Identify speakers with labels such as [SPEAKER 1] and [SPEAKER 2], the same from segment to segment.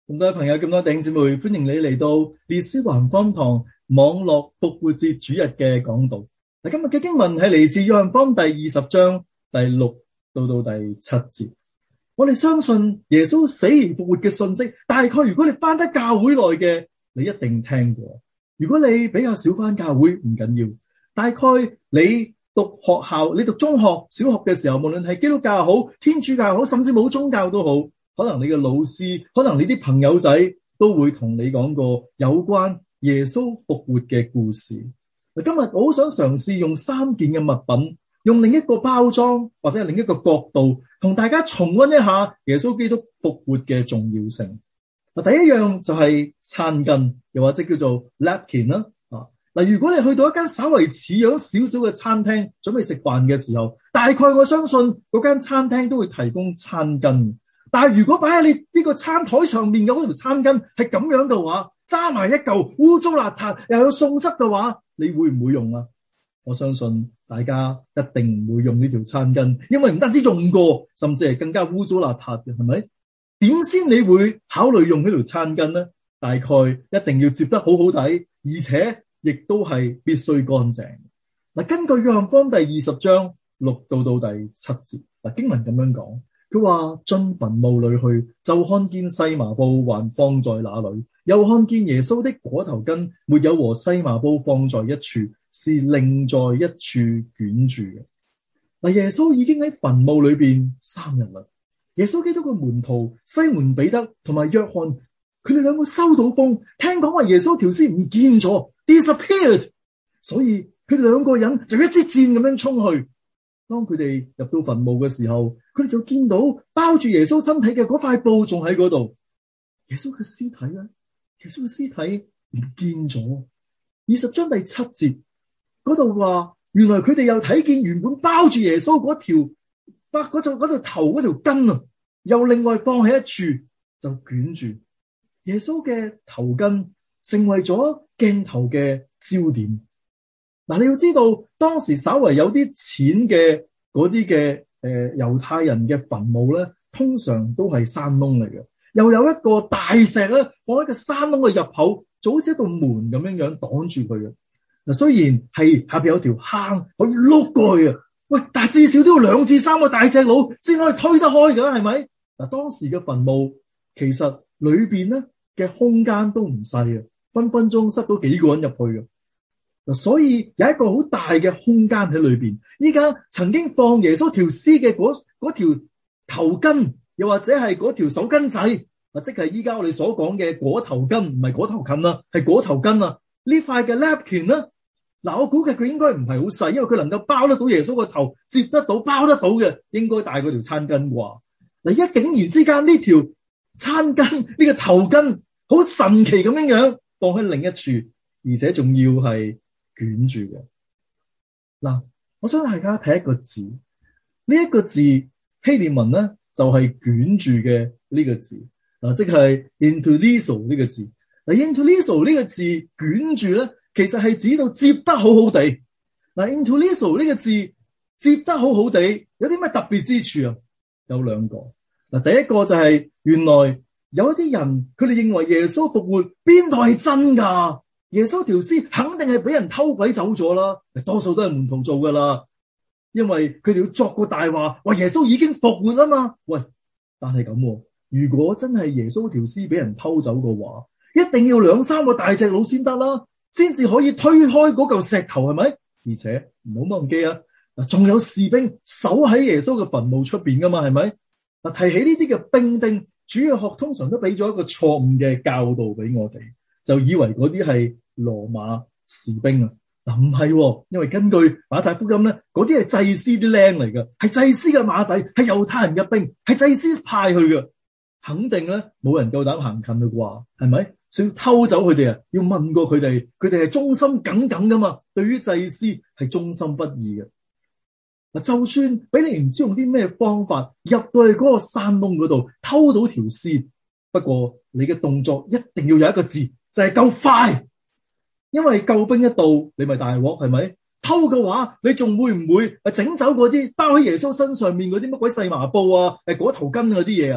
[SPEAKER 1] 咁多位朋友，咁多弟兄姊妹，歡迎你嚟到列斯環方堂網絡復活節主日嘅講道。嗱，今日嘅經文係嚟自約翰福音第20章第6到第7節。我哋相信耶穌死而復活嘅信息，大概如果你翻得教會內嘅，你一定聽過。如果你比較少翻教會，唔緊要。大概你讀學校，你讀中學、小學嘅時候，無論係基督教又好、天主教又好，甚至冇宗教都好，可能你嘅老師，可能你啲朋友仔都會同你講過有關耶穌復活嘅故事。今日我好想嘗試用3件嘅物品，用另一個包裝或者係另一個角度，同大家重溫一下耶穌基督復活嘅重要性。第一樣就係餐巾，又或者叫做 napkin 啦。如果你去到一間稍微似樣少少嘅餐廳，準備食飯嘅時候，大概我相信嗰間餐廳都會提供餐巾。但係如果擺喺你呢個餐台上面嘅嗰條餐巾係咁樣嘅話，揸埋一嚿污糟邋遢，又有餸汁嘅話，你會唔會用啊？我相信大家一定唔會用呢條餐巾，因為唔單止用過，甚至係更加污糟邋遢嘅，係咪？點先你會考慮用呢條餐巾呢？大概一定要接得好好睇，而且亦都係必須乾淨。根據約翰福音第20章6到第7節，經文咁樣講。佢話進墳墓裏去，就看見細麻布還放在那裏，又看見耶穌的裹頭巾沒有和細麻布放在一處，是另在一處捲住嘅。耶穌已經喺墳墓裏邊3日啦。耶穌基督嘅門徒西門彼得同埋約翰，佢哋兩個收到風，聽講話耶穌條屍唔見咗 ，disappeared， 所以佢哋兩個人就一支箭咁樣衝去。當佢哋入到墳墓嘅時候，佢哋就見到包住耶穌身體嘅嗰塊布仲喺嗰度。耶穌嘅屍體咧，耶穌嘅屍體唔見咗。20章第7節嗰度話，原來佢哋又睇見原本包住耶穌嗰條頭嗰條巾啊，又另外放喺一處就捲住。耶穌嘅頭巾成為咗鏡頭嘅焦點。你要知道，當時稍為有啲淺嘅嗰啲嘅猶太人嘅墳墓咧，通常都係山窿嚟嘅，又有一個大石咧放喺個山窿嘅入口，就好似一道門咁樣樣擋住佢嘅。雖然係下邊有條坑可以碌過去嘅，喂，但係至少都要2至3個大隻佬先可以推得開㗎，係咪？當時嘅墳墓其實裏邊咧嘅空間都唔細啊，分分鐘塞到幾個人入去嘅。所以有一個好大嘅空間喺裏邊。依家曾經放耶穌條屍嘅嗰條頭巾，又或者係嗰條手巾仔，即係依家我哋所講嘅裹頭巾，唔係裹頭巾啦，係裹頭巾啊。呢塊嘅 napkin 咧，我估計佢應該唔係好細，因為佢能夠包得到耶穌個頭，接得到包得到嘅，應該大過條餐巾啩。而家竟然之間呢條餐巾呢個頭巾好神奇咁樣放喺另一處，而且仲要係捲住嘅。我想大家睇一個字，呢一個字希臘文咧就係捲住嘅呢個字，即係 entulizo 呢個字。entulizo 呢個字捲住咧，其實係指到接得好好地。entulizo 呢個字接得好好地，有啲咩特別之處啊？有2個。第一個就係原來有一啲人佢哋認為耶穌復活邊度係真噶？耶穌條屍肯定係俾人偷鬼走咗啦，多數都係門徒做噶啦，因為佢哋要作個大話，話耶穌已經復活啦嘛。喂，但係咁，如果真係耶穌條屍俾人偷走嘅話，一定要2、3個大隻佬先得啦，先至可以推開嗰嚿石頭，係咪？而且唔好忘記啊，仲有士兵守喺耶穌嘅墳墓出邊噶嘛，係咪？提起呢啲嘅兵丁，主日學通常都俾咗一個錯誤嘅教導俾我哋，就以為嗰啲係羅馬士兵啊。唔係，因為根據馬太福音咧，嗰啲係祭司啲僆嚟嘅，係祭司嘅馬仔，係猶太人嘅兵，係祭司派去嘅，肯定咧冇人夠膽行近嘅啩，係咪？想要偷走佢哋啊，要問過佢哋，佢哋係忠心耿耿噶嘛，對於祭司係忠心不二嘅。就算俾你唔知用啲咩方法入到去嗰個山窿嗰度偷到條屍，不過你嘅動作一定要有一個字，就係夠快。因為救兵一到，你咪大鑊，係咪？偷嘅話，你仲會唔會整走嗰啲包喺耶穌身上面嗰啲乜鬼細麻布啊、裹頭巾嗰啲嘢啊？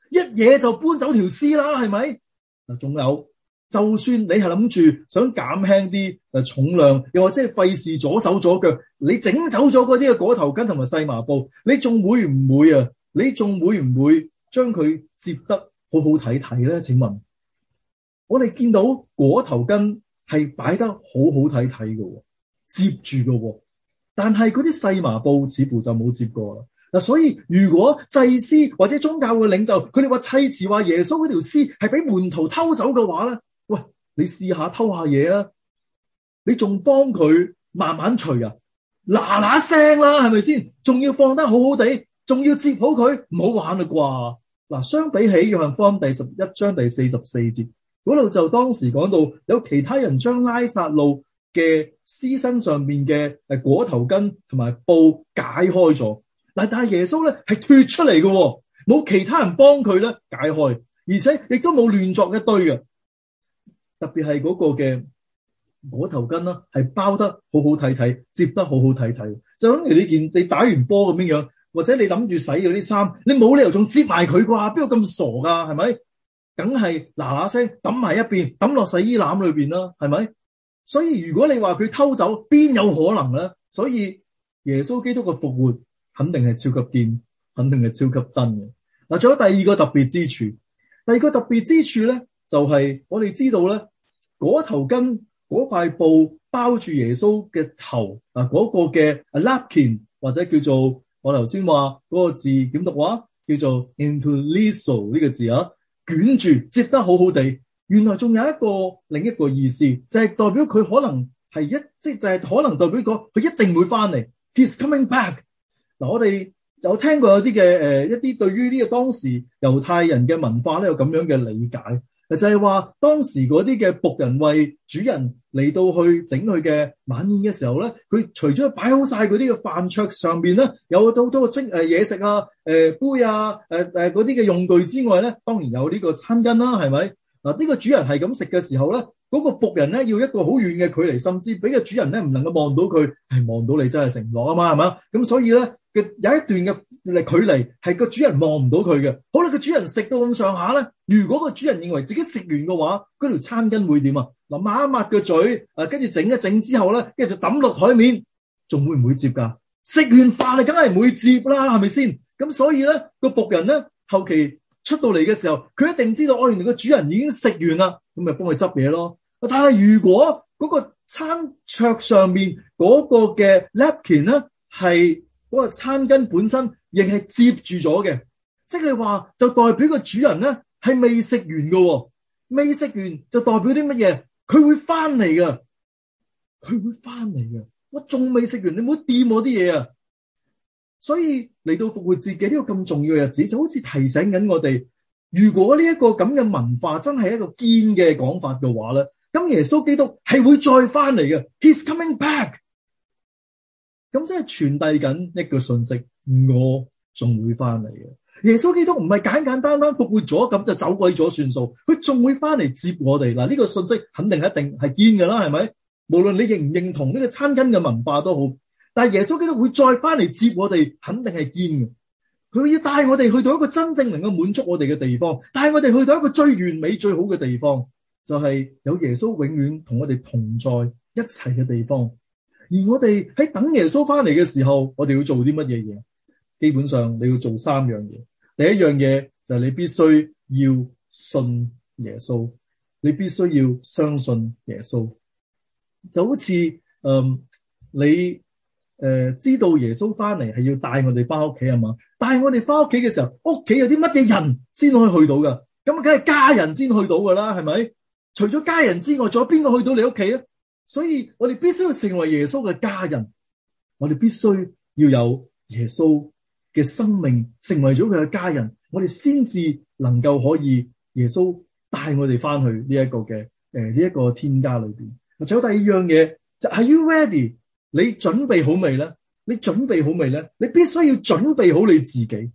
[SPEAKER 1] 一嘢就搬走條屍啦，係咪？嗱，仲有，就算你係諗住想減輕啲重量，又或者係費事左手左腳，你整走咗嗰啲嘅裹頭巾同埋細麻布，你仲會唔會啊？你仲會唔會將佢接得好好睇睇咧？請問，我哋見到裹頭巾係擺得好好睇睇嘅，接住嘅，但係嗰啲細麻布似乎就冇接過啦。嗱，所以如果祭司或者宗教嘅領袖，佢哋話砌詞話耶穌嗰條屍係俾門徒偷走嘅話咧，喂，你試下偷下嘢啊！你仲幫佢慢慢除啊，嗱嗱聲啦，係咪先？仲要放得好好地，仲要接好佢，唔好玩啦啩？嗱，相比起約翰福音第11章第44節嗰度，就當時講到有其他人將拉撒路嘅屍身上面嘅裹頭巾同埋布解開咗，但係耶穌咧係脫出嚟嘅，冇其他人幫佢咧解開，而且亦都冇亂作一堆嘅。特別係嗰個嘅裹頭巾啦，係包得好好睇睇，接得好好睇睇，就等於你打完波咁樣，或者你諗住洗嗰啲衫，你冇理由仲接埋佢啩？邊個咁傻噶？係咪？梗係嗱嗱聲抌埋一邊，抌落洗衣籃裏邊啦，係咪？所以如果你話佢偷走，邊有可能咧？所以耶穌基督嘅復活肯定係超級堅，肯定係超級真嘅。嗱，仲有第二個特別之處，第二個特別之處咧，就係我哋知道咧，裹頭巾嗰塊布包住耶穌嘅頭啊，嗰個嘅 napkin 或者叫做我頭先話嗰個字點讀話，叫做 entulizo 呢個字啊，捲住接得好好地。原來仲有另一個意思，就係代表佢可能係就係可能代表佢一定會翻嚟。He's coming back。嗱，我哋有聽過有啲嘅一啲對於呢個當時猶太人嘅文化咧有咁樣嘅理解。就係話當時嗰啲嘅僕人為主人嚟到去整佢嘅晚宴嘅時候咧，佢除咗擺好晒嗰啲嘅飯桌上邊咧，有好多嘢食啊、杯啊、嗰啲嘅用具之外咧，當然有呢個餐巾啦，係咪？嗱，呢個主人係咁食嘅時候咧，嗰個僕人咧要一個好遠嘅距離，甚至俾個主人咧唔能夠望到佢，係望到你真係食唔落啊嘛，係嘛？咁所以咧有一段嘅距離係個主人望唔到佢嘅。好啦，個主人食到咁上下咧，如果個主人認為自己食完嘅話，嗰條餐巾會點啊？嗱，抹一抹個嘴，跟住整一整之後咧，跟住就抌落台面，仲會唔會接噶？食完飯你梗係唔會接啦，係咪先？咁所以咧個僕人咧後期出到嚟嘅時候，佢一定知道原來個主人已經食完啦，咁咪幫佢執嘢咯。但係如果嗰個餐桌上面嗰個嘅 napkin 咧係嗰個餐巾本身仍係接住咗嘅，即係話就代表個主人咧係未食完嘅，未食完就代表啲乜嘢？佢會翻嚟嘅，佢會翻嚟嘅。我仲未食完，你唔好掂我啲嘢啊！所以嚟到復活節嘅呢個咁重要嘅日子，就好似提醒緊我哋，如果呢一個咁嘅文化真係一個堅嘅講法嘅話咧，咁耶穌基督係會再翻嚟嘅。He's coming back。咁即係傳遞緊一個信息，我仲會翻嚟嘅。耶穌基督唔係簡簡單單復活咗咁就走鬼咗算數，佢仲會翻嚟接我哋。嗱，呢個信息肯定一定係堅噶啦，係咪？無論你認唔認同呢個餐巾嘅文化都好。但係耶穌基督會再翻嚟接我哋，肯定係堅嘅。佢要帶我哋去到一個真正能夠滿足我哋嘅地方，帶我哋去到一個最完美、最好嘅地方，就係有耶穌永遠同我哋同在一齊嘅地方。而我哋喺等耶穌翻嚟嘅時候，我哋要做啲乜嘢嘢？基本上你要做3樣嘢。第一樣嘢就係你必須要信耶穌，你必須要相信耶穌。就好似你知道耶穌翻嚟係要帶我哋翻屋企係嘛？帶我哋翻屋企嘅時候，屋企有啲乜嘢人先可以去到噶？咁梗係家人先去到噶啦，係咪？除咗家人之外，仲有邊個去到你屋企啊？所以我哋必須要成為耶穌嘅家人，我哋必須要有耶穌嘅生命，成為咗佢嘅家人，我哋先至能夠可以耶穌帶我哋翻去呢一個嘅呢一個天家裏邊。仲有第二樣嘢就係 Are you ready？你準備好未咧？你準備好未咧？你必須要準備好你自己，你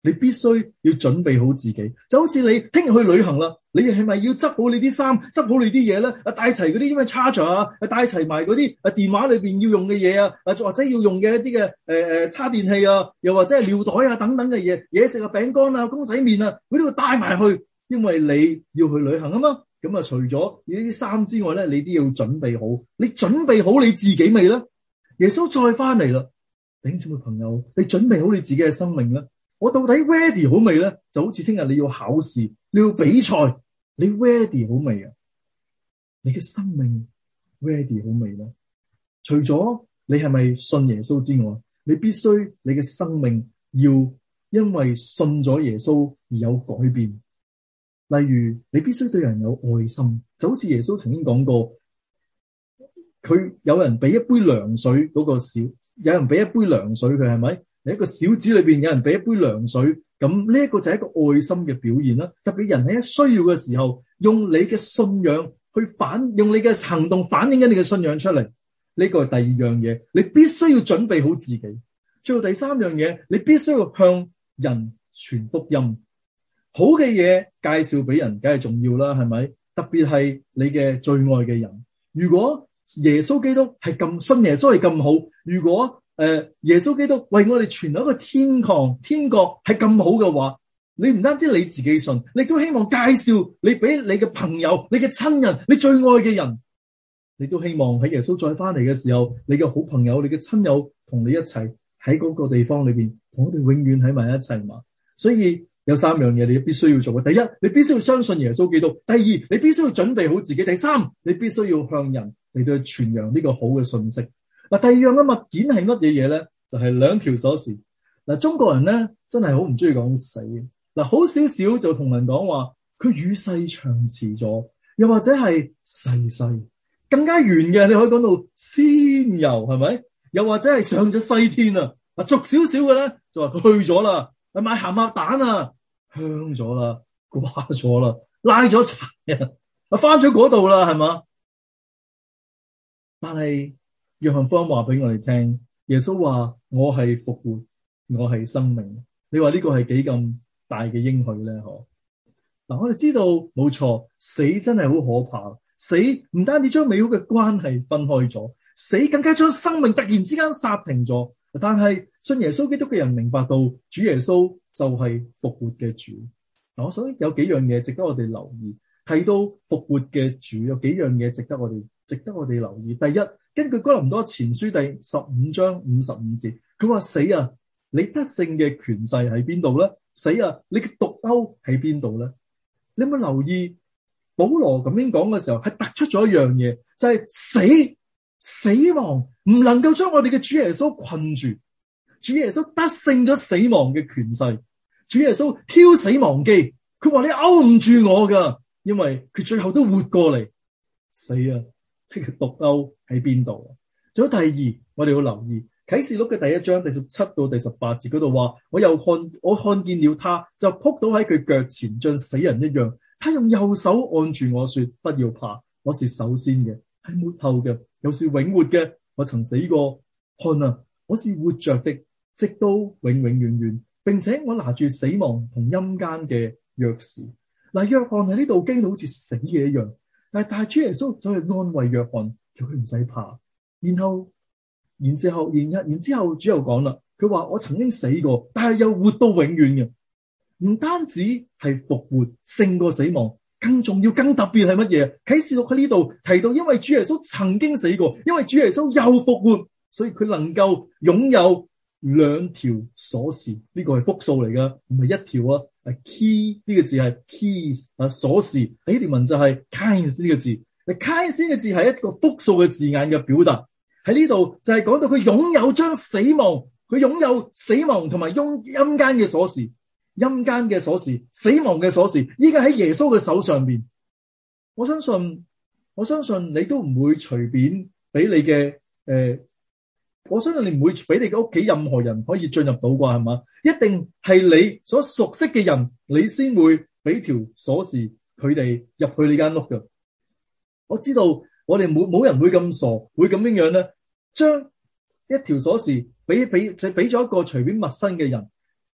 [SPEAKER 1] 你必須要準備好自己，就好似你聽日去旅行啦，你係咪要執好你啲衫，執好你啲嘢咧？帶齊嗰啲咩 charger 啊，帶齊埋嗰啲電話裏邊要用嘅嘢啊，或者要用嘅一啲嘅叉電器啊，又或者係尿袋啊等等嘅嘢，嘢食啊、餅乾啊、公仔麵啊，嗰啲要帶埋去，因為你要去旅行啊嘛。咁啊，除咗呢啲衫之外咧，你都要準備好。你準備好你自己未咧？耶穌再翻嚟啦，弟兄姊妹朋友，你準備好你自己嘅生命咧？我到底 ready 好未咧？就好似聽日你要考試，你要比賽，你 ready 好未啊？你嘅生命 ready 好未咧？除咗你係咪信耶穌之外，你必須你嘅生命要因為信咗耶穌而有改變。例如你必須對人有愛心，就好似耶穌曾經講過，佢有人俾一杯涼水嗰個小，有人俾一杯涼水佢，係咪？喺一個小子裏邊有人俾一杯涼水，咁呢一個就係一個愛心嘅表現啦。特別人喺一需要嘅時候，用你嘅信仰去用你嘅行動反映緊你嘅信仰出嚟。呢個係第二樣嘢，你必須要準備好自己。最後第三樣嘢，你必須要向人傳福音。好嘅嘢介紹俾人，梗係重要啦，係咪？特別係你嘅最愛嘅人。如果耶穌基督係咁信耶穌係咁好，如果耶穌基督為我哋傳到一個天國係咁好嘅話，你唔單止你自己信，你都希望介紹你俾你嘅朋友、你嘅親人、你最愛嘅人，你都希望喺耶穌再翻嚟嘅時候，你嘅好朋友、你嘅親友同你一齊喺嗰個地方裏邊，同我哋永遠喺埋一齊嘛。所以有三樣嘢你必須要做嘅。第一，你必須要相信耶穌基督；第二，你必須要準備好自己；第三，你必須要向人嚟到傳揚呢個好嘅信息。嗱，第二樣嘅物件係乜嘢嘢咧？就係兩條鎖匙。嗱，中國人咧真係好唔中意講死。嗱，好少少就同人講話佢與世長辭咗，又或者係逝世。更加遠嘅你可以講到仙遊，係咪？又或者係上咗西天啊？嗱，俗少少嘅咧就話佢去咗啦，買鹹鴨蛋啊，香咗啦，掛咗啦，拉咗柴啊，翻咗嗰度啦，係嘛？但係約翰福音話俾我哋聽，耶穌話我係復活，我係生命。你話呢個係幾咁大嘅應許咧？嗬？嗱，我哋知道冇錯，死真係好可怕。死唔單止將美好嘅關係分開咗，死更加將生命突然之間剎停咗。但係信耶穌基督嘅人明白到，主耶穌就係復活嘅主。嗱，我想有幾樣嘢值得我哋留意。提到復活嘅主，有幾樣嘢值得我哋留意。第一，根據哥林多前書第15章55節，佢話死啊，你得勝嘅權勢喺邊度咧？死啊，你嘅毒鈎喺邊度咧？你有冇留意保羅咁樣講嘅時候，係突出咗一樣嘢，就係死亡唔能夠將我哋嘅主耶穌困住。主耶穌得勝咗死亡嘅權勢，主耶穌挑死亡機，佢話你勾唔住我噶，因為佢最後都活過嚟。死啊，呢個毒鈎喺邊度？仲有第二，我哋要留意啟示錄嘅第1章第17到第18節嗰度話，我看見了他，就撲倒喺佢腳前，像死人一樣。他用右手按住我說，不要怕，我是首先嘅，係末後嘅，又是永活嘅。我曾死過，看啊，我是活着的，直到永永遠遠，並且我拿住死亡同陰間嘅鑰匙。嗱，約翰喺呢度驚到好似死嘅一樣，但係主耶穌走去安慰約翰，叫佢唔使怕。然之後主又講啦，佢話我曾經死過，但係又活到永遠嘅。唔單止係復活勝過死亡，更重要、更特別係乜嘢？啟示錄喺呢度提到，因為主耶穌曾經死過，因為主耶穌又復活，所以佢能夠擁有兩條鎖匙。呢個係複數嚟噶，唔係一條啊。key 呢個字係 keys 啊，鎖匙。希臘文就係 keys 呢個字。keys 呢個字係一個複數嘅字眼嘅表達。喺呢度就係講到佢擁有將死亡，佢擁有死亡同埋陰間嘅鎖匙。陰間嘅鎖匙，死亡嘅鎖匙，依家喺耶穌嘅手上邊。我相信你都唔會隨便俾你嘅我相信你唔會俾你嘅屋企任何人可以進入到啩，係嘛？一定係你所熟悉嘅人，你先會俾條鎖匙佢哋入去你間屋嘅。我知道我哋冇人會咁傻，會咁樣咧，將一條鎖匙俾咗一個隨便陌生嘅人。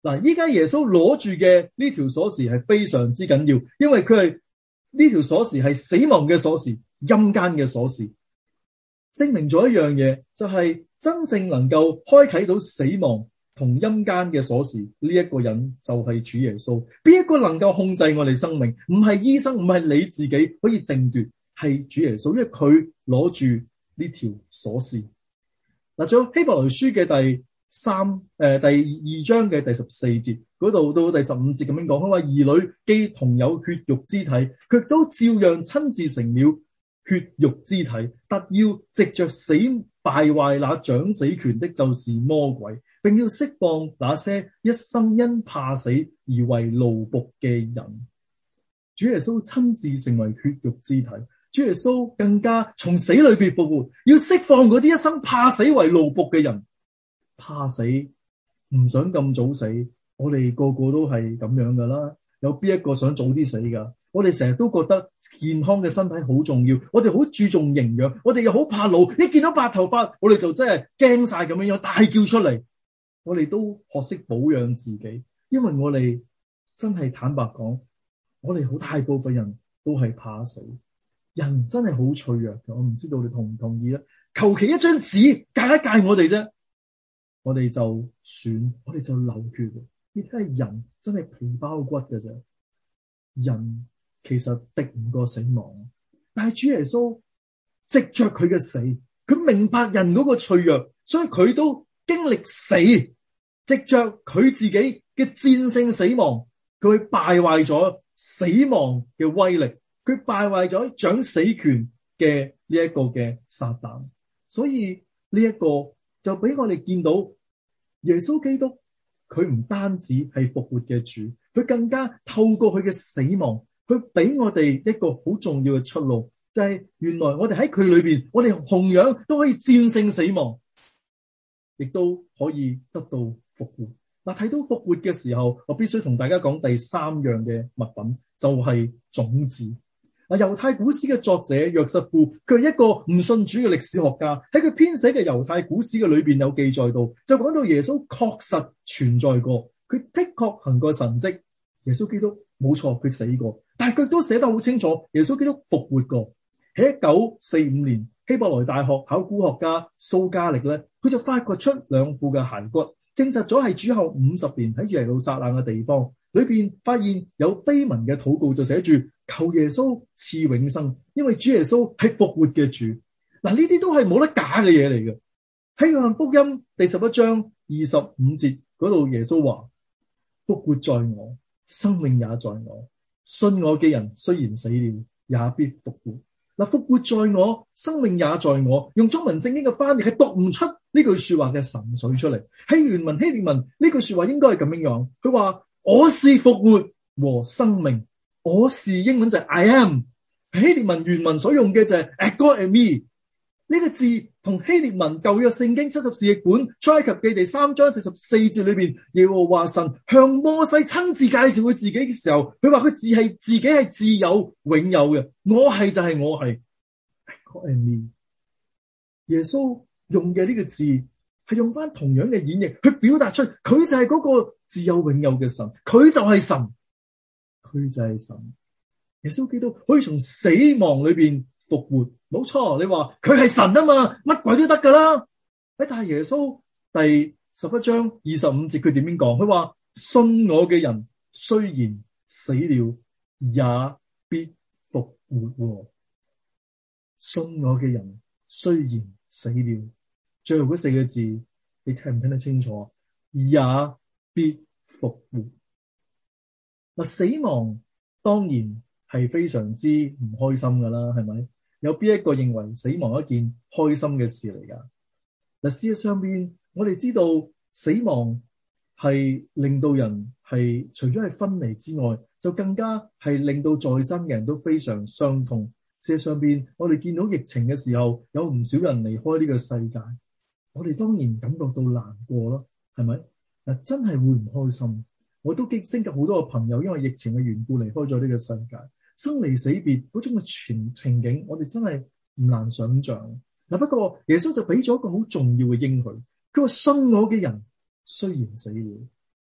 [SPEAKER 1] 嗱，依家耶穌攞住嘅呢條鎖匙係非常之緊要，因為佢係呢條鎖匙係死亡嘅鎖匙，陰間嘅鎖匙，證明咗一樣嘢，就係真正能夠開啟到死亡同陰間嘅鎖匙呢一個人就係主耶穌。邊一個能夠控制我哋生命？唔係醫生，唔係你自己可以定奪，係主耶穌，因為佢攞住呢條鎖匙。嗱，仲有希伯來書嘅第二章嘅第14節嗰度到第15節咁樣講，佢話兒女既同有血肉之體，卻都照樣親自成了血肉之體，特要藉着死敗壞那掌死權的，就是魔鬼，並要釋放那些一生因怕死而為奴僕嘅人。主耶穌親自成為血肉之體，主耶穌更加從死裏邊復活，要釋放嗰啲一生怕死為奴僕嘅人。怕死，唔想咁早死，我哋個個都係咁樣噶啦。有邊一個想早啲死噶？我哋成日都覺得健康嘅身體好重要，我哋好注重營養，我哋又好怕老。一見到白頭髮，我哋就真係驚晒咁樣大叫出嚟。我哋都學識保養自己，因為我哋真係坦白講，我哋好大部分人都係怕死。人真係好脆弱嘅，我唔知道你同唔同意啦。求其一張紙戒一戒我哋啫，我哋就損，我哋就流血。你睇下人真係皮包骨嘅啫，人其實敵唔過死亡。但係主耶穌藉着佢嘅死，佢明白人嗰個脆弱，所以佢都經歷死，藉着佢自己嘅戰勝死亡，佢敗壞咗死亡嘅威力，佢敗壞咗掌死權嘅呢一個嘅撒旦。所以呢一個就俾我哋見到耶穌基督，佢唔單止係復活嘅主，佢更加透過佢嘅死亡，佢俾我哋一個好重要嘅出路，就係原來我哋喺佢裏邊，我哋同樣都可以戰勝死亡，亦都可以得到復活。嗱，睇到復活嘅時候，我必須同大家講第三樣嘅物品，就係種子。猶太古史嘅作者約瑟夫，佢係一個唔信主嘅歷史學家，喺佢編寫嘅猶太古史嘅裏邊有記載到，就講到耶穌確實存在過，佢的確行過神蹟。耶穌基督冇錯，佢死過，但係佢都寫得好清楚，耶穌基督復活過。喺1945年，希伯來大學考古學家蘇加力咧，佢就發掘出兩副嘅骸骨，證實咗係主後50年喺耶路撒冷嘅地方裏邊發現有碑文嘅禱告，就寫住求耶穌賜永生，因為主耶穌係復活嘅主。嗱，呢啲都係冇得假嘅嘢嚟嘅。喺約翰福音第11章25節嗰度，耶穌話：復活在我，生命也在我，信我嘅人雖然死了，也必復活。嗱，復活在我，生命也在我，用中文聖經嘅翻譯係讀唔出呢句說話嘅神髓出嚟。喺原文希臘文呢句說話應該係咁樣樣，佢話我是復活和生命。我是英文就係 I am， 希臘文原文所用嘅就係 ego eimi 呢個字，同希臘文舊約聖經70士譯本出埃及記第3章第14節裏邊，耶和華神向摩西親自介紹佢自己嘅時候，佢話佢自己係自有永有嘅，我係就係我係 ego eimi。耶穌用嘅呢個字係用翻同樣嘅演繹去表達出佢就係嗰個自有永有嘅神，佢就係神。佢就係神，耶穌基督可以從死亡裏邊復活，冇錯。你話佢係神啊嘛，乜鬼都得噶啦。但係耶穌第11章25節佢點樣講？佢話信我嘅人雖然死了，也必復活。信我嘅人雖然死了，最後嗰4個字你聽唔聽得清楚？也必復活。嗱，死亡當然係非常之唔開心噶啦，係咪？有邊一個認為死亡係一件開心嘅事嚟噶？嗱，事實上邊我哋知道死亡係令到人係除咗係分離之外，就更加係令到在生嘅人都非常傷痛。事實上邊我哋見到疫情嘅時候，有唔少人離開呢個世界，我哋當然感覺到難過咯，係咪？嗱，真係會唔開心。我都識得好多個朋友，因為疫情嘅緣故離開咗呢個世界，生離死別嗰種嘅情景，我哋真係唔難想象。嗱，不過耶穌就俾咗一個好重要嘅應許，佢話信我嘅人雖然死了，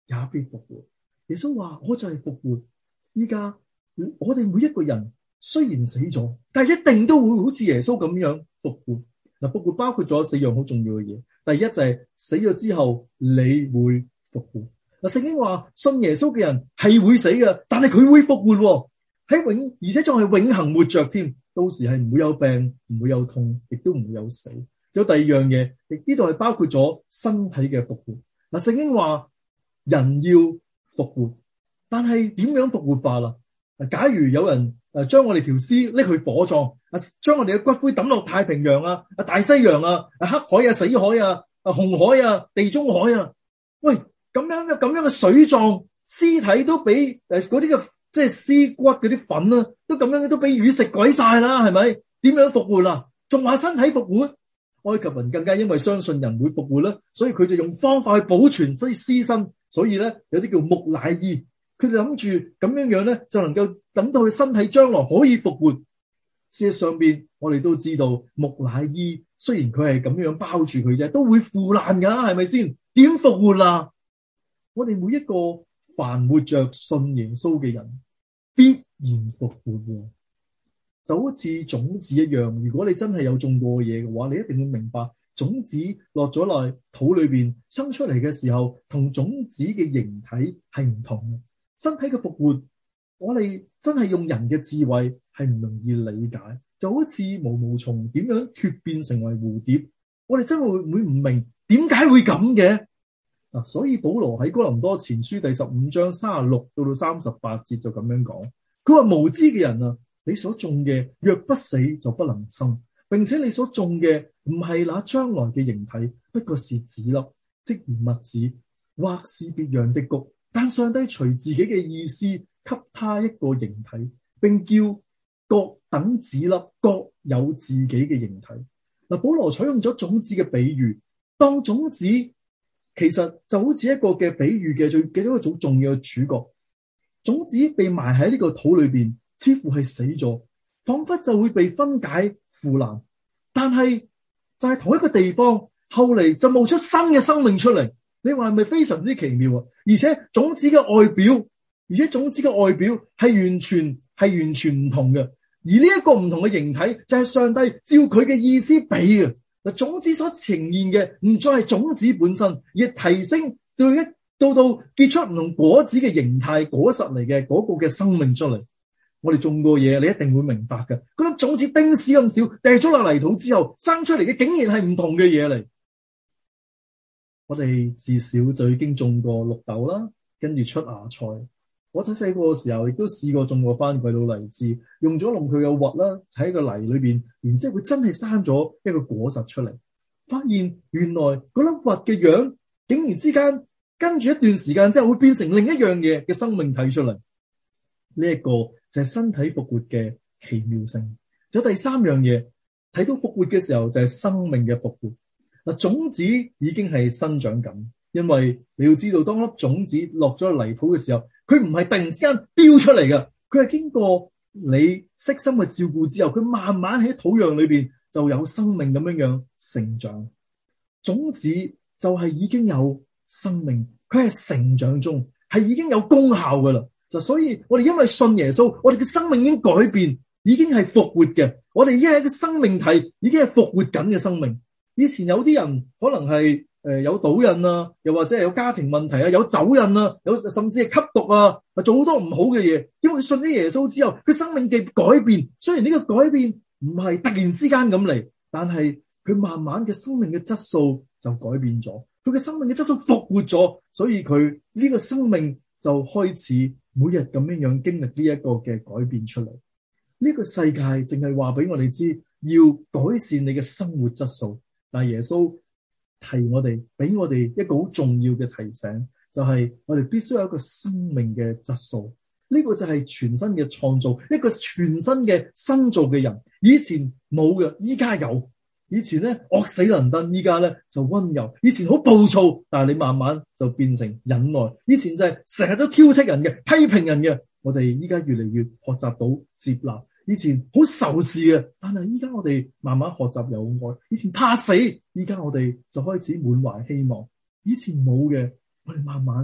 [SPEAKER 1] 也必復活。耶穌話：我就係復活。依家我哋每一個人雖然死咗，但係一定都會好似耶穌咁樣復活。嗱，復活包括咗4樣好重要嘅嘢。第一就係死咗之後你會復活。嗱，聖經話信耶穌嘅人係會死嘅，但係佢會復活喺而且仲係永恆活着添。到時係唔會有病，唔會有痛，亦都唔會有死。仲有第二樣嘢，亦呢度係包括咗身體嘅復活。嗱，聖經話人要復活，但係點樣復活法啦？假如有人將我哋條屍拎去火葬，將我哋嘅骨灰抌落太平洋啊、大西洋啊、黑海啊、死海啊、紅海啊、地中海啊，喂，咁樣嘅水葬屍體都俾嗰啲嘅即係屍骨嗰啲粉啊，都咁樣都俾魚食鬼晒啦，係咪？點樣復活啦？仲話身體復活？埃及人更加因為相信人會復活啦，所以佢就用方法去保存屍身，所以咧有啲叫木乃伊。佢哋諗住咁樣咧，就能夠等到佢身體將來可以復活。事實上邊，我哋都知道木乃伊雖然佢係咁樣包住佢啫，都會腐爛噶，係咪先？點復活啦？我哋每一個凡活着信耶穌嘅人，必然復活。就好似種子一樣，如果你真係有種過嘢嘅話，你一定要明白，種子落咗落土裏邊生出嚟嘅時候，同種子嘅形體係唔同嘅。身體嘅復活，我哋真係用人嘅智慧係唔容易理解。就好似毛毛蟲點樣蛻變成為蝴蝶，我哋真係會唔明點解會咁嘅嗱。所以保羅喺哥林多前書第15章36到38節就咁樣講，佢話無知嘅人啊，你所種嘅若不死就不能生，並且你所種嘅唔係那將來嘅形體，不過是籽粒，即如麥子，或是別樣的穀。但上帝隨自己嘅意思給他一個形體，並叫各等籽粒各有自己嘅形體。嗱，保羅採用咗種子嘅比喻，當種子其實就好似一個嘅比喻嘅最一個好重要嘅主角。種子被埋喺呢個土裏邊，似乎係死咗，仿佛就會被分解腐爛，但係就係同一個地方，後嚟就冒出新嘅生命出嚟。你話係咪非常之奇妙啊？而且種子嘅外表係完全唔同嘅。而呢一個唔同嘅形體就係上帝照佢嘅意思俾嘅。嗱，種子所呈現嘅唔再係種子本身，而係提升到結出唔同果子嘅形態果實嚟嘅嗰個嘅生命出嚟。我哋種過嘢，你一定會明白嘅。嗰粒種子丁屎咁少，掟咗落泥土之後生出嚟嘅竟然係唔同嘅嘢嚟。我哋自小就已經種過綠豆啦，跟住出芽菜。我喺細個嘅時候亦都試過種過番鬼佬荔枝，用咗佢嘅核啦，喺個泥裏邊，然之後佢真係生咗一個果實出嚟。發現原來嗰粒核嘅樣，竟然之間跟住一段時間之後會變成另一樣嘢嘅生命體出嚟。呢一個就係身體復活嘅奇妙性。仲有第三樣嘢，睇到復活嘅時候就係生命嘅復活。嗱，種子已經係生長緊，因為你要知道，當粒種子落咗泥土嘅時候，佢唔係突然之間飆出嚟嘅，佢係經過你悉心嘅照顧之後，佢慢慢喺土壤裏邊就有生命咁樣成長。種子就係已經有生命，佢係成長中，係已經有功效噶啦。就所以我哋因為信耶穌，我哋嘅生命已經改變，已經係復活嘅。我哋已經係一個生命體，已經係復活緊嘅生命。以前有啲人可能係有賭癮啊，又或者係有家庭問題啊，有酒癮啊，有甚至係吸毒啊，做好多唔好嘅嘢。因為佢信咗耶穌之後，佢生命嘅改變，雖然呢個改變唔係突然之間咁嚟，但係佢慢慢嘅生命嘅質素就改變咗，佢嘅生命嘅質素復活咗，所以佢呢個生命就開始每日咁樣經歷呢一個嘅改變出嚟。呢個世界淨係話俾我哋知，要改善你嘅生活質素。但係耶穌提我哋，俾我哋一個好重要嘅提醒，就係我哋必須有一個生命嘅質素。呢個就係全新嘅創造，一個全新嘅新造嘅人。以前冇嘅，依家有。以前咧惡死能登，依家咧就溫柔。以前好暴躁，但係你慢慢就變成忍耐。以前就係成日都挑剔人嘅，批評人嘅，我哋依家越嚟越學習到接納。以前好仇視嘅，但係依家我哋慢慢學習有愛。以前怕死，依家我哋就開始滿懷希望。以前冇嘅，我哋慢慢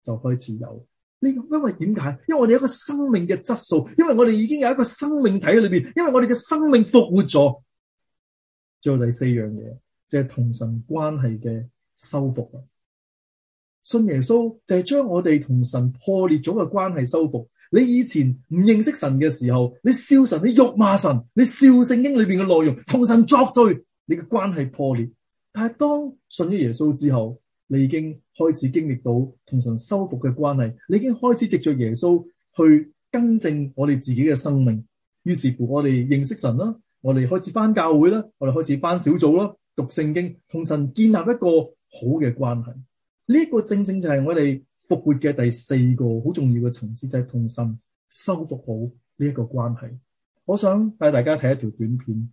[SPEAKER 1] 就開始有呢個。因為點解？因為我哋有一個生命嘅質素，因為我哋已經有一個生命體喺裏邊，因為我哋嘅生命復活咗。最後第四樣嘢就係同神關係嘅修復啦。信耶穌就係將我哋同神破裂咗嘅關係修復。你以前唔認識神嘅時候，你笑神，你辱罵神，你笑聖經裏邊嘅內容，同神作對，你嘅關係破裂。但係當信咗耶穌之後，你已經開始經歷到同神修復嘅關係，你已經開始藉着耶穌去更正我哋自己嘅生命。於是乎，我哋認識神啦，我哋開始返教會啦，我哋開始返小組啦，讀聖經，同神建立一個好嘅關係。呢個正正就係我哋復活嘅第四個好重要嘅層次，就係同神修復好呢一個關係。我想帶大家睇一條短片。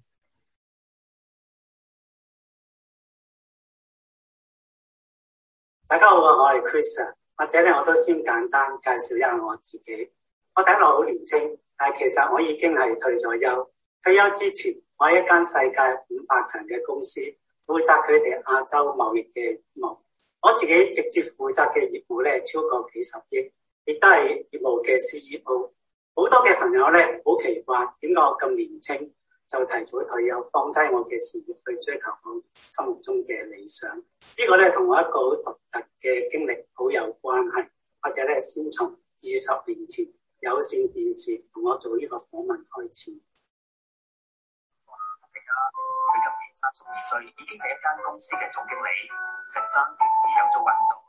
[SPEAKER 2] 大家好，我係 Chris， 或者咧我都先簡單介紹一下我自己。我睇落好年輕，但係其實我已經係退咗休。退休之前，我喺一間世界500強嘅公司負責佢哋亞洲貿易嘅業務。我自己直接負責嘅業務咧超過幾十億，亦都係業務嘅 CEO。好多嘅朋友咧好奇怪，點解我咁年輕就提早退休，放低我嘅事業去追求我心目中嘅理想？呢個咧同我一個好獨特嘅經歷好有關係。或者咧先從20年前有線電視同我做呢個訪問開始。
[SPEAKER 3] 佢今年32歲，已經係一間公司嘅總經理。陳生平時有做運動，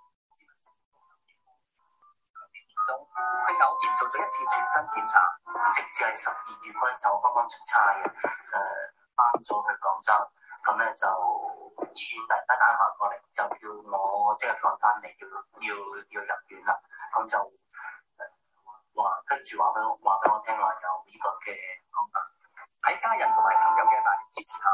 [SPEAKER 3] 中佢偶然做咗一次全身檢查，直至係12月嗰陣時候剛剛出差嘅，翻咗去廣州，咁咧就醫院突然間打電話過嚟，就叫我即刻趕翻嚟，要入院啦。咁就跟住話俾我聽話有呢個嘅安排。喺家人同埋朋友嘅大力支持下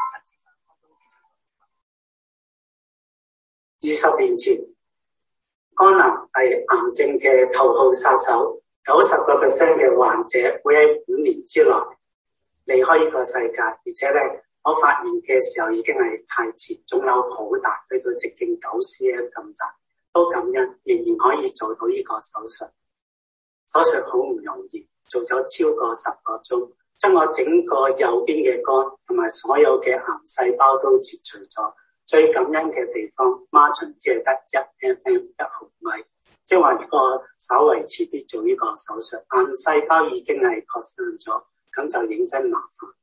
[SPEAKER 2] ，20年前，肝癌係癌症嘅頭號殺手，90% 嘅患者會喺5年之內離開呢個世界。而且咧，我發現嘅時候已經係太遲，腫瘤好大，去到直徑9 cm 咁大，都感恩仍然可以做到呢個手術。手術好唔容易，做咗超過10個鐘。將我整個右邊嘅肝同埋所有嘅癌細胞都切除咗。最感恩嘅地方，margin 只係得1 mm 1毫米，即係話如果稍為遲啲做呢個手術，癌細胞已經係擴散咗，咁就認真麻煩。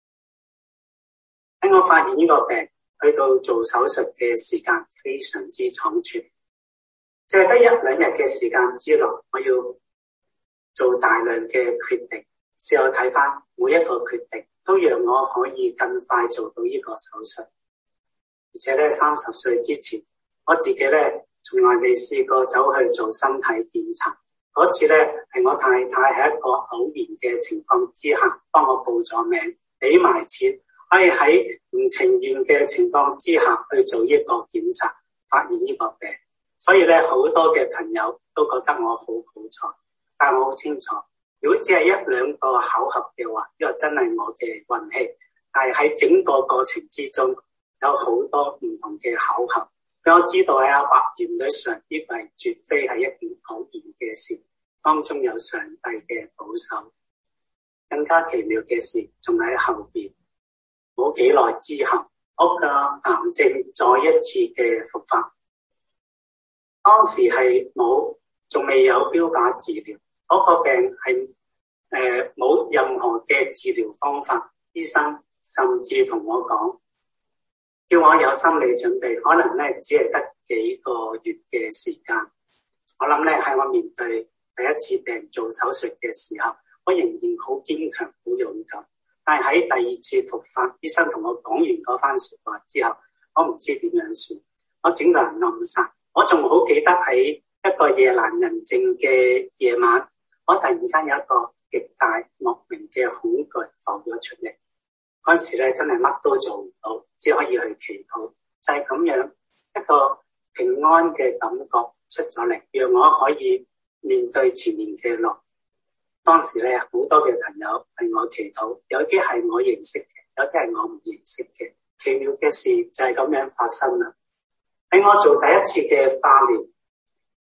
[SPEAKER 2] 喺我發現呢個病去到做手術嘅時間非常之倉促，即係得1、2日嘅時間之內，我要做大量嘅決定。事後睇翻每一個決定，都讓我可以更快做到呢個手術。而且咧，30歲之前，我自己咧從來未試過走去做身體檢查。嗰次咧係我太太喺一個偶然嘅情況之下，幫我報咗名，俾埋錢，喺唔情願嘅情況之下去做呢個檢查，發現呢個病。所以咧，好多嘅朋友都覺得我好好彩，但我好清楚。如果只係1、2個巧合嘅話，呢個真係我嘅運氣。但係喺整個過程之中，有好多唔同嘅巧合。我知道喺阿伯原理上，呢個係絕非係一件偶然嘅事，當中有上帝嘅保守。更加奇妙嘅事仲喺後邊。冇幾耐之後，我嘅癌症再一次嘅復發。當時係仲未有標靶治療。嗰個病係冇任何嘅治療方法，醫生甚至同我講，叫我有心理準備，可能咧只係得幾個月嘅時間。我諗咧喺我面對第一次病做手術嘅時候，我仍然好堅強、好勇敢。但係喺第二次復發，醫生同我講完嗰番說話之後，我唔知點樣算，我整個人暗殺。我仲好記得喺一個夜闌人靜嘅夜晚，我突然間有一個極大莫名嘅恐懼浮咗出嚟。嗰時咧真係乜都做唔到，只可以去祈禱。就係咁樣一個平安嘅感覺出咗嚟，讓我可以面對前面嘅路。當時咧好多嘅朋友係我祈禱，有啲係我認識嘅，有啲係我唔認識嘅。奇妙嘅事就係咁樣發生啦。喺我做第一次嘅化療，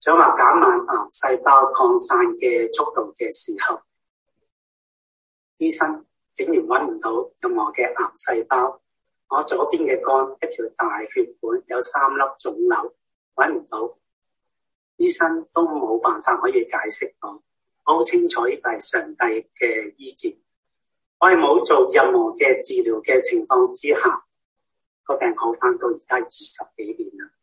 [SPEAKER 2] 想話減慢癌細胞擴散嘅速度嘅時候，醫生竟然揾唔到任何嘅癌細胞。我左邊嘅肝一條大血管有3粒腫瘤，揾唔到，醫生都冇辦法可以解釋到。好清楚呢個係上帝嘅醫治。我係冇做任何嘅治療嘅情況之下，個病好翻到而家20幾年啦。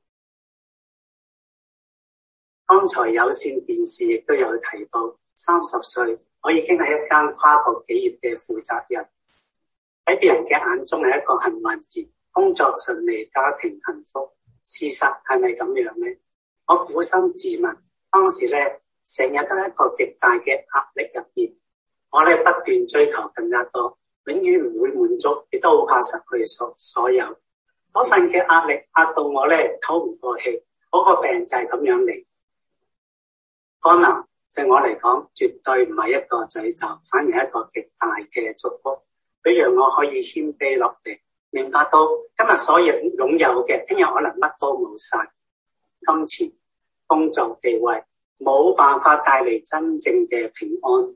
[SPEAKER 2] 剛才有線電視亦都有提到，30歲我已經係一間跨國企業嘅負責人，喺別人嘅眼中係一個幸運兒，工作順利，家庭幸福。事實係咪咁樣呢？我苦心自問，當時咧成日都係一個極大嘅壓力入邊，我咧不斷追求更加多，永遠唔會滿足，亦都好怕失去所有。嗰份嘅壓力壓到我咧透唔過氣，嗰個病就係咁樣嚟。肝癌對我嚟講，絕對唔係一個詛咒，反而係一個極大嘅祝福。佢讓我可以謙卑落嚟，明白到今日所擁有嘅，聽日可能乜都冇晒。金錢、工作、地位冇辦法帶嚟真正嘅平安。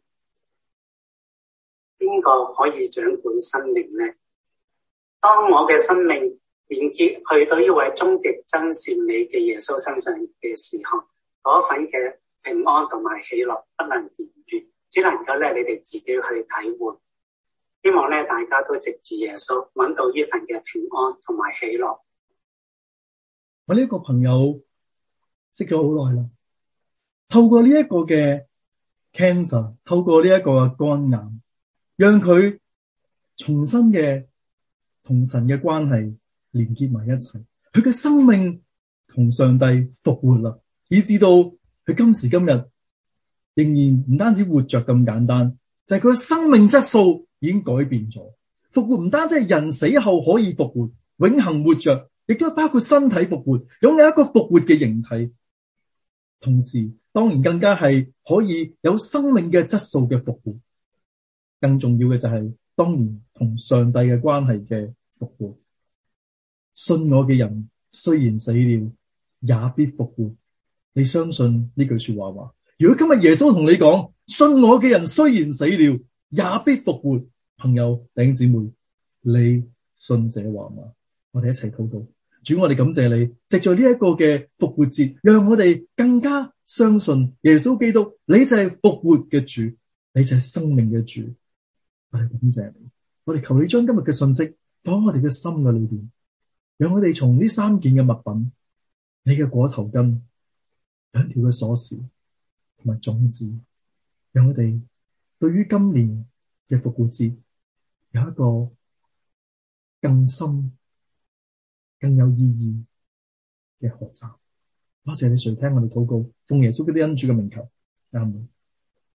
[SPEAKER 2] 邊個可以掌管生命呢？當我嘅生命連結去到呢位終極真善美嘅耶穌身上嘅時候，嗰份嘅平安同埋喜樂不能言喻，只能夠咧你哋自己去體會。希望咧大家都藉住耶穌揾到呢份嘅平安同埋喜樂。
[SPEAKER 1] 我呢個朋友識咗好耐啦，透過呢一個嘅 cancer， 透過呢一個嘅肝癌，讓佢重新嘅同神嘅關係連結埋一齊，佢嘅生命同上帝復活啦，以至到佢今時今日仍然唔單止活着咁簡單，就係佢嘅生命質素已經改變咗。復活唔單止係人死後可以復活，永恆活着，亦都包括身體復活，擁有一個復活嘅形體。同時，當然更加係可以有生命嘅質素嘅復活。更重要嘅就係，當然同上帝嘅關係嘅復活。信我嘅人雖然死了，也必復活。你相信呢句說話？如果今日耶穌同你講，信我嘅人雖然死了，也必復活，朋友弟兄姊妹，你信這話嗎？我哋一齊禱告。主，我哋感謝你，藉着呢一個嘅復活節，讓我哋更加相信耶穌基督，你就係復活嘅主，你就係生命嘅主。我哋感謝你，我哋求你將今日嘅信息放喺我哋嘅心嘅裏邊，讓我哋從呢3件嘅物品，你嘅果頭根、2條嘅鎖匙同埋種子，讓我哋對於今年嘅復活節有一個更深、更有意義嘅學習。多謝你垂聽我哋禱告，奉耶穌基督恩主嘅名求，阿門。